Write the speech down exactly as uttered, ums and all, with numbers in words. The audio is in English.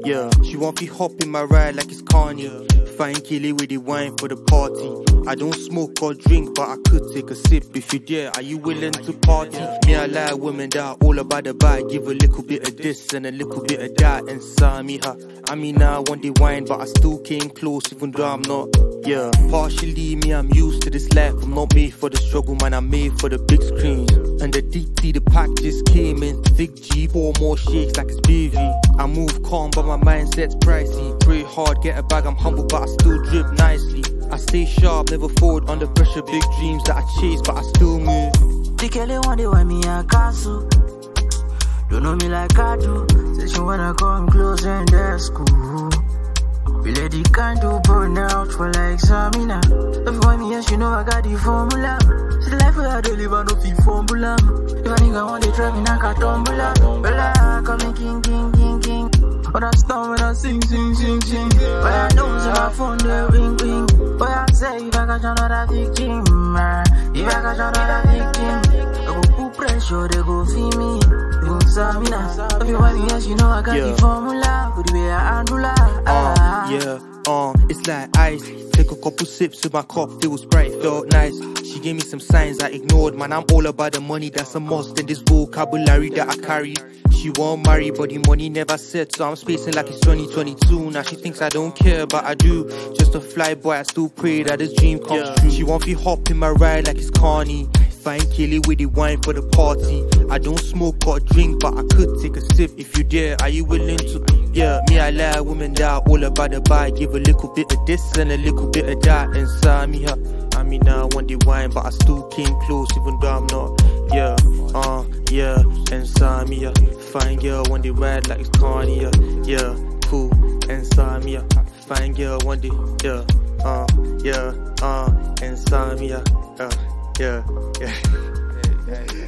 Yeah, she want me hop in my ride like it's Kanye. Fine killie with the wine for the party. I don't smoke or drink, but I could take a sip. If you dare, are you willing to party? Me, I like women that are all about the bite. Give a little bit of this and a little bit of that and sign me her. I mean, I want the wine, but I still came close, even though I'm not. Yeah, partially me, I'm used to this life. I'm not made for the struggle, man, I'm made for the big screen. And the D T, the pack just came in thick G. Four more shakes like it's B V. I move calm, but my mindset's pricey. Pray hard, get a bag, I'm humble, but I still drip nicely. I stay sharp, never forward under pressure. Big dreams that I chase, but I still move. The Kelly one day when me a castle. Don't know me like I do. Say she wanna come close and that's cool. We let the candle burn out for like Samina. Everyone here, she know I got the formula. See the life where I don't live, I don't feel formula. If a nigga want to try me, I can tumble. Bella, coming king, king, king, king. But I start when I sing, sing, sing, sing. But I know it's my phone, the ring, ring. But I say, if I catch another victim, if I catch another victim, I go put pressure, they go feel me. They go Samina. Everyone here, she know I got Yeah. the formula. But the way I handle her. Uh, yeah, uh, it's like ice. Take a couple sips with my cup, feels bright, felt nice. She gave me some signs I ignored, man, I'm all about the money, that's a must in this vocabulary that I carry. She won't marry, but the money never set, so I'm spacing like it's twenty twenty-two. Now she thinks I don't care, but I do. Just a fly boy, I still pray that this dream comes yeah. true. She want me hop in my ride like it's Kanye. Fine killie with the wine for the party. I don't smoke or drink, but I could take a sip. If you dare, are you willing to? Yeah, me, I like women that are all about the bite. Give a little bit of this and a little bit of that inside me her. I mean, I want the wine, but I still came close, even though I'm not. Yeah, uh, yeah, inside me her. Fine girl, want the ride like it's Kanye. Yeah, cool, inside me her. Fine girl, want the, yeah, uh, yeah, uh, inside me her. Uh, yeah, yeah.